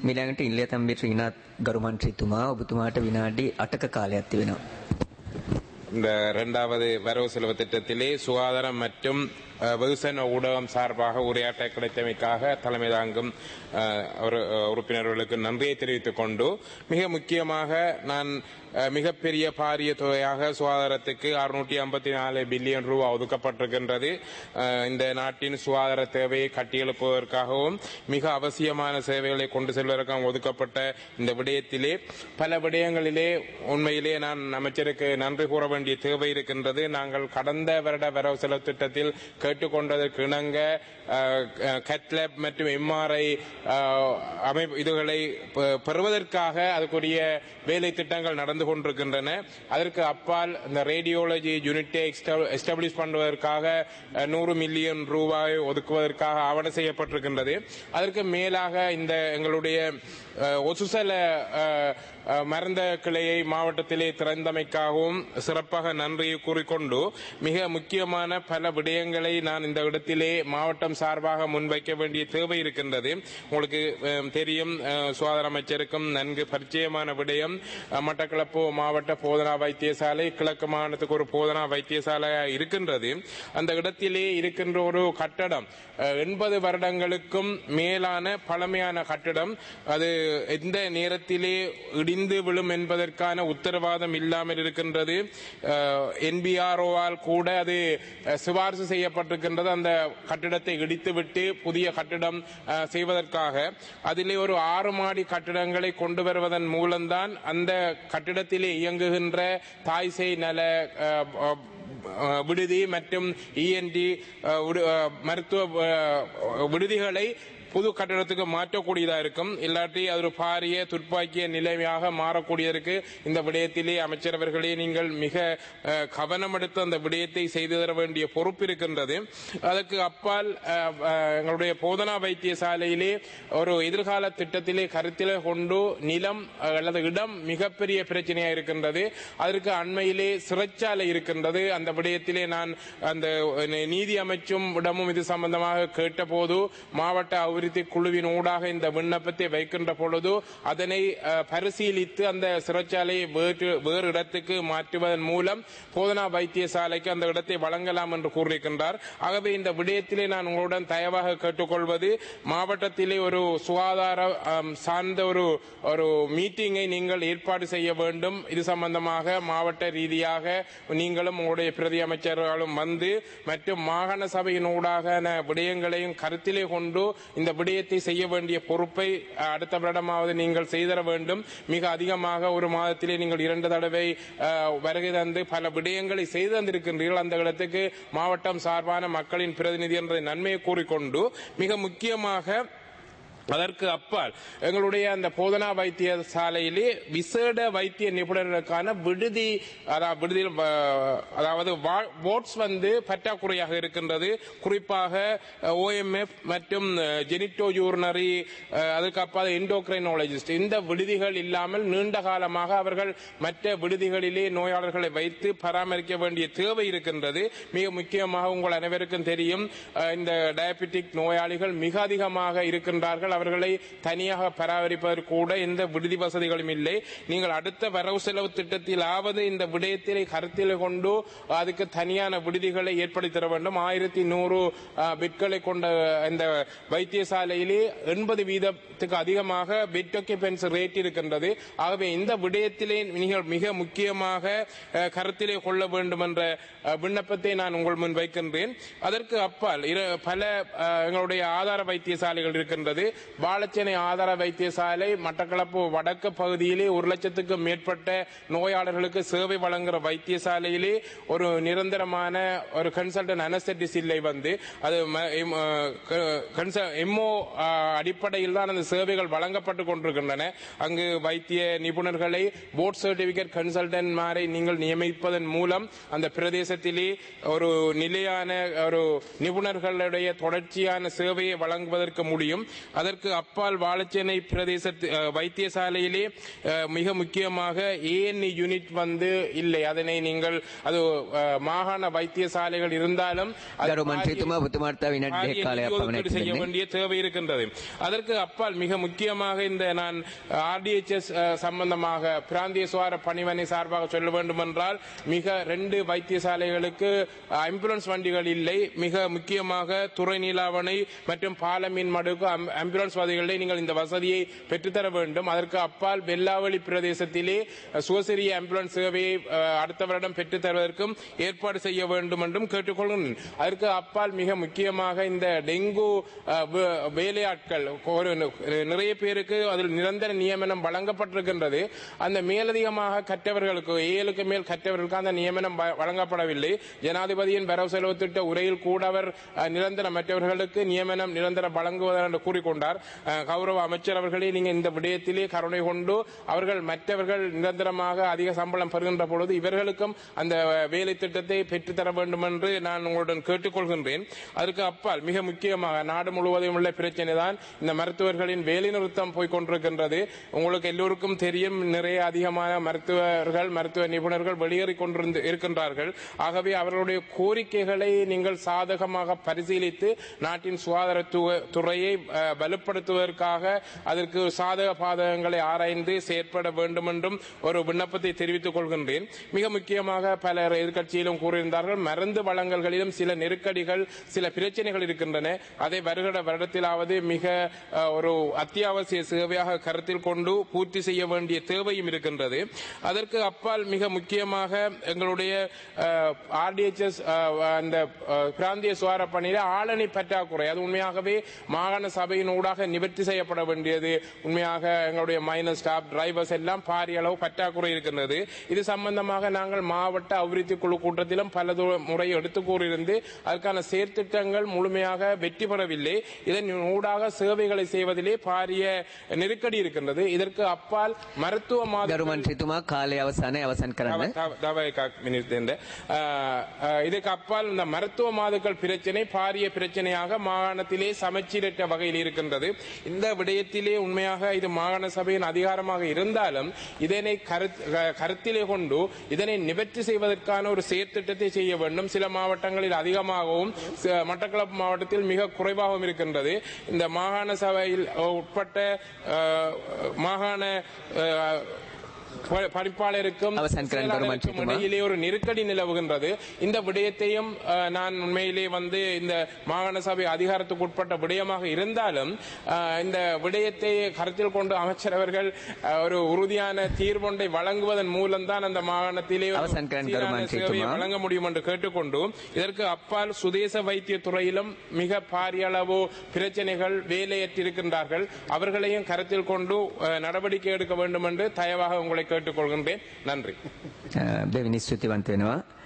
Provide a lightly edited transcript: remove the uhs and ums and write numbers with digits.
මිලඟට ඉල්ලිය තම්බි ශ්‍රීනාත් ගරු මන්ත්‍රීතුමා ඔබතුමාට විනාඩි 8ක කාලයක් තිබෙනවා. இந்த 2வது வரவு செலவு திட்டத்திலே சுகாதாரம் மற்றும் வெகுசன ஊடகம் சார்பாக உரையாற்ற கிடைத்தமைக்காக தலைமை தாங்கும் உறுப்பினர்களுக்கு நன்றியை தெரிவித்துக் கொண்டு மிக முக்கியமாக நான் மிகப்பெரிய பாரிய தொகையாக சுகாதாரத்துக்கு 654 பில்லியன் ரூபாய் ஒதுக்கப்பட்டிருக்கின்றது. இந்த நாட்டின் சுகாதார தேவையை கட்டியெழுப்புவதற்காகவும் மிக அவசியமான சேவைகளை கொண்டு செல்வதற்காக ஒதுக்கப்பட்ட இந்த விடயத்திலே பல விடயங்களிலே உண்மையிலே நான் அமைச்சருக்கு நன்றி கூற வேண்டிய தேவை இருக்கின்றது. நாங்கள் கடந்த வருட வரவு செலவு திட்டத்தில் கேட்டுக்கொண்டதற்கு இணங்க கேட்லேப் மற்றும் எம்ஆர்ஐ இதுகளை பெறுவதற்காக அதுக்குரிய வேலை திட்டங்கள் நடந்து கொண்டிருக்கின்றன. அதற்கு அப்பால் இந்த ரேடியோலஜி யூனிட்டை எஸ்டாப்ளிஷ் பண்ணுவதற்காக 100 மில்லியன் ரூபாய் ஒதுக்குவதற்காக ஆவணம் செய்யப்பட்டிருக்கின்றது. அதற்கு மேலாக இந்த எங்களுடைய ஒசுசல மருந்த கிளையை மாவட்டத்திலே திறந்தமைக்காகவும் சிறப்பாக நன்றியை கூறிக்கொண்டு மிக முக்கியமான பல விடயங்களை நான் இந்த இடத்திலே மாவட்டம் சார்பாக முன்வைக்க வேண்டிய தேவை இருக்கின்றது. உங்களுக்கு தெரியும், சுகாதார அமைச்சருக்கும் நன்கு பரிச்சயமான விடயம் மட்டக்களப்பு மாவட்ட போதனா வைத்தியசாலை கிழக்கு மாகாணத்துக்கு ஒரு போதனா வைத்தியசாலை இருக்கின்றது. அந்த இடத்திலே இருக்கின்ற ஒரு கட்டடம் 80 வருடங்களுக்கும் மேலான பழமையான கட்டடம். அது எந்த நேரத்திலே இடிந்து விழும் என்பதற்கான உத்தரவாதம் இல்லாமல் இருக்கின்றது. என்பிஆர்ஓவால் கூட அது சிபாரிசு செய்யப்பட்டிருக்கின்றது. அந்த கட்டிடத்தை இடித்துவிட்டு புதிய கட்டிடம் செய்வதற்காக அதிலே ஒரு 6 மாடி கட்டிடங்களை கொண்டு வருவதன் மூலம்தான் அந்த கட்டிடத்திலே இயங்குகின்ற தாய்சேய் நல விடுதி மற்றும் இஎன்டி மருத்துவ விடுதிகளை புது கட்டடத்துக்கு மாற்றக்கூடியதா இருக்கும். இல்லாட்டி அது ஒரு பாரிய துப்பாக்கிய நிலைமையாக மாறக்கூடியதற்கு இந்த விடயத்திலே அமைச்சரவர்களே நீங்கள் மிக கவனம் எடுத்து அந்த விடயத்தை செய்து தர வேண்டிய பொறுப்பு இருக்கின்றது. அதற்கு அப்பால் எங்களுடைய போதனா வைத்தியசாலையிலே ஒரு எதிர்கால திட்டத்திலே கருத்திலே கொண்டு நிலம் அல்லது இடம் மிகப்பெரிய பிரச்சனையா இருக்கின்றது. அதற்கு அண்மையிலே சிறைச்சாலை இருக்கின்றது. அந்த விடயத்திலே நான் அந்த நீதி அமைச்சும் இடமும் இது சம்பந்தமாக கேட்டபோது மாவட்ட அபிவிருத்தி குழுவின் ஊடாக இந்த விண்ணப்பத்தை வைக்கின்ற பொழுது அதனை பரிசீலித்து அந்த சிறைச்சாலையை வேறு இடத்துக்கு மாற்றுவதன் மூலம் போதனா வைத்தியசாலைக்கு அந்த இடத்தை வழங்கலாம் என்று கூறியிருக்கின்றார். ஆகவே இந்த விடயத்திலே நான் உங்களுடன் தயவாக கேட்டுக்கொள்வது, மாவட்டத்திலே ஒரு சுகாதார சார்ந்த ஒரு மீட்டிங்கை நீங்கள் ஏற்பாடு செய்ய வேண்டும். இது சம்பந்தமாக மாவட்ட ரீதியாக நீங்களும் உங்களுடைய பிரதி அமைச்சர்களும் வந்து மற்றும் மாகாண சபையின் ஊடாக விடயங்களையும் கருத்திலே கொண்டு இந்த விடயத்தை செய்ய வேண்டிய பொறுப்பை அடுத்த வருடமாவது நீங்கள் செய்தர வேண்டும். மிக அதிகமாக ஒரு மாதத்திலே நீங்கள் 2 தடவை வருகை தந்து பல விடயங்களை செய்து தந்திருக்கின்றீர்கள். அந்த இடத்துக்கு மாவட்டம் சார்பான மக்களின் பிரதிநிதி என்ற நன்மையை கூறிக்கொண்டு மிக முக்கியமாக அதற்கு அப்பால் எங்களுடைய அந்த போதனா வைத்தியசாலையிலே விசேட வைத்திய நிபுணர்களுக்கான விடுதி அதாவது வார்ட்ஸ் பற்றாக்குறையாக இருக்கின்றது. குறிப்பாக OMF மற்றும் ஜெனிட்டோ யூரினரி, அதுக்கு அப்பால் எண்டோக்ரைனாலஜிஸ்ட், இந்த விடுதிகள் இல்லாமல் நீண்ட காலமாக அவர்கள் மற்ற விடுதிகளிலே நோயாளர்களை வைத்து பராமரிக்க வேண்டிய தேவை இருக்கின்றது. மிக முக்கியமாக உங்கள் அனைவருக்கும் தெரியும், இந்த டயபெட்டிக் நோயாளிகள் மிக அதிகமாக இருக்கின்றார்கள். அவர்களை தனியாக பராமரிப்பதற்கு கூட எந்த விடுதி வசதிகளும் இல்லை. நீங்கள் அடுத்த வரவு செலவு திட்டத்திலாவது இந்த விடயத்தை கருத்தில் கொண்டு அதுக்கு தனியான விடுதிகளை ஏற்படுத்தி தர வேண்டும். 1100 பெட்களை கொண்ட இந்த வைத்தியசாலையிலே 80% அதிகமாக பெட் ஆக்குபென்சி ரேட் இருக்கின்றது. ஆகவே இந்த விடயத்திலே நீங்கள் மிக முக்கியமாக கருத்திலே கொள்ள வேண்டும் என்ற விண்ணப்பத்தை நான் உங்கள் முன் வைக்கின்றேன். அதற்கு அப்பால் பல எங்களுடைய ஆதார வைத்தியசாலைகள் இருக்கின்றது. வாழச்சேனை ஆதார வைத்தியசாலை மட்டக்களப்பு வடக்கு பகுதியிலே 1 லட்சத்துக்கும் மேற்பட்ட நோயாளர்களுக்கு சேவை வழங்குகிற வைத்தியசாலையிலே ஒரு நிரந்தரமான ஒரு கன்சல்டன்ட் அனஸ்தெட்டிஸ்ட் இல்லை அது எம்ஓ அடிப்படையில் தான் அந்த சேவைகள் வழங்கப்பட்டுக் கொண்டிருக்கின்றன. அங்கு வைத்திய நிபுணர்களை போர்ட் சர்டிபிகேட் கன்சல்டன்ட் மாரை நீங்கள் நியமிப்பதன் மூலம் அந்த பிரதேசத்திலே ஒரு நிலையான ஒரு நிபுணர்களுடைய தொடர்ச்சியான சேவையை வழங்குவதற்கு முடியும். அதற்கு அதற்கு அப்பால் வாழைச்சேனை பிரதேச வைத்தியசாலையிலே மிக முக்கியமாக ஏஎன்இ யூனிட் வந்து இல்லை. அதனை நீங்கள் அது மாகாண வைத்தியசாலைகள் இருந்தாலும் செய்ய வேண்டிய தேவை இருக்கின்றது. அதற்கு அப்பால் மிக முக்கியமாக இந்த நான் RDHS சம்பந்தமாக பிராந்திய சுகாதார பணிமனை சார்பாக சொல்ல வேண்டும் என்றால் மிக 2 வைத்தியசாலைகளுக்கு ஆம்புலன்ஸ் வண்டிகள் இல்லை. மிக முக்கியமாக துறை நீலாவணை மற்றும் பாலமீன் மடுக்கு ஆம்புலன்ஸ் வசதிகளை நீங்கள் இந்த வசதியை பெற்றுத்தர வேண்டும். அதற்கு அப்பால் வெள்ளாவளி பிரதேசத்திலே சுவசிரிய ஆம்புலன்ஸ் சேவையை அடுத்த வருடம் பெற்றுத் தருவதற்கும் ஏற்பாடு செய்ய வேண்டும் என்றும் கேட்டுக்கொள்கிறேன். அதற்கு அப்பால் மிக முக்கியமாக இந்த டெங்கு வேலையாட்கள் நிறைய பேருக்கு அதில் நிரந்தர நியமனம் வழங்கப்பட்டிருக்கின்றது. அந்த மேலதிகமாக கற்றவர்களுக்கு 7க்கு மேல் கற்றவர்களுக்கு அந்த நியமனம் வழங்கப்படவில்லை. ஜனாதிபதியின் வரவு செலவு திட்ட உரையில் கூட அவர் மற்றவர்களுக்கு நியமனம் நிரந்தரம் வழங்குவதாக என்று கூறிக்கொண்டார். கௌரவ அமைச்சர் அவர்களே, நீங்கள் இந்த விடயத்திலே கருணை கொண்டு அவர்கள் மற்றவர்கள் நிரந்தரமாக அதிக சம்பளம் பெறுகின்ற பொழுது இவர்களுக்கும் அந்த வேலை திட்டத்தை பெற்றுத்தர வேண்டும் என்று நான் உங்களுடன் கேட்டுக்கொள்கின்றேன். அதற்கு அப்பால் மிக முக்கியமாக நாடு முழுவதும் உள்ள பிரச்சனை தான் இந்த மருத்துவர்களின் வேலை நிறுத்தம் போய்கொண்டிருக்கின்றது. உங்களுக்கு எல்லோருக்கும் தெரியும், நிறைய அதிகமான மருத்துவர்கள் மருத்துவ நிபுணர்கள் வெளியேறிக் இருக்கின்றார்கள். ஆகவே அவர்களுடைய கோரிக்கைகளை நீங்கள் சாதகமாக பரிசீலித்து நாட்டின் சுகாதாரத்துறையை வலுப்படுத்துவதற்காக அதற்கு சாதக பாதகங்களை ஆராய்ந்து செயற்பட வேண்டும் என்றும் ஒரு விண்ணப்பத்தை தெரிவித்துக் கொள்கின்றேன். மிக முக்கியமாக பலர் எதிர்க்கட்சியிலும் கூறியிருந்தார்கள், மருந்து வழங்கல்களிலும் சில நெருக்கடிகள் சில பிரச்சனைகள் இருக்கின்றன. அதை வருகிற வருடத்திலாவது மிக ஒரு அத்தியாவசிய சேவையாக கருத்தில் கொண்டு பூர்த்தி செய்ய வேண்டிய தேவையும் இருக்கின்றது. அதற்கு அப்பால் மிக முக்கியமாக எங்களுடைய RDHS அந்த பிராந்திய சுகாதார பணியில ஆளணி பற்றாக்குறை அது உண்மையாகவே மாகாண சபையின் ஊடாக நிவர்த்தி செய்யப்பட வேண்டியது. உண்மையாக எங்களுடைய மைனர் ஸ்டாஃப் டிரைவர்ஸ் எல்லாம் பாரிய அளவு பற்றாக்குறை இருக்கின்றது. இது சம்பந்தமாக நாங்கள் மாவட்ட அபிவிருத்தி குழு கூட்டத்திலும் பல முறை எடுத்து கூறியிருந்து அதற்கான செயற்திட்டங்கள் முழுமையாக வெற்றி பெறவில்லை. இதன் ஊடாக சேவைகளை செய்வதிலே பாரிய நெருக்கடி இருக்கின்றது. இதற்கு அப்பால் மருத்துவ இதுக்கு அப்பால் இந்த மருத்துவ மாதுக்கள் பிரச்சனை பாரிய பிரச்சனையாக மாகாணத்திலே சமச்சீரற்ற வகையில் இருக்கின்றது. இந்த விடயத்திலே உண்மையாக இது மாகாண சபையின் அதிகாரமாக இருந்தாலும் இதனை கருத்திலே கொண்டு இதனை நிவர்த்தி செய்வதற்கான ஒரு செயற்திட்டத்தை செய்ய வேண்டும். சில மாவட்டங்களில் அதிகமாகவும் மட்டக்களப்பு மாவட்டத்தில் மிக குறைவாகவும் இருக்கின்றது. இந்த மாகாண சபையில் உட்பட்ட மாகாண பணிப்பாளருக்கும் இடையிலே ஒரு நெருக்கடி நிலவுகின்றது. இந்த விடயத்தையும் நான் உண்மையிலே இந்த மாகாண சபை அதிகாரத்துக்கு உட்பட்ட விடயமாக இருந்தாலும் இந்த விடயத்தை கருத்தில் கொண்டு அமைச்சர் அவர்கள் ஒரு உறுதியான தீர்வொன்றை வழங்குவதன் மூலம்தான் அந்த மாகாணத்திலே சேவையை வழங்க முடியும் என்று கேட்டுக்கொண்டு இதற்கு அப்பால் சுதேச வைத்திய துறையிலும் மிக பாரிய அளவு பிரச்சனைகள் வேலையற்றிருக்கின்றார்கள். அவர்களையும் கருத்தில் கொண்டு நடவடிக்கை எடுக்க வேண்டும் என்று தயவாக உங்களை கேட்டுக்கொள்கின்றேன். நன்றி. දෙවෙනි ස්තුතිවන්ත වෙනවා.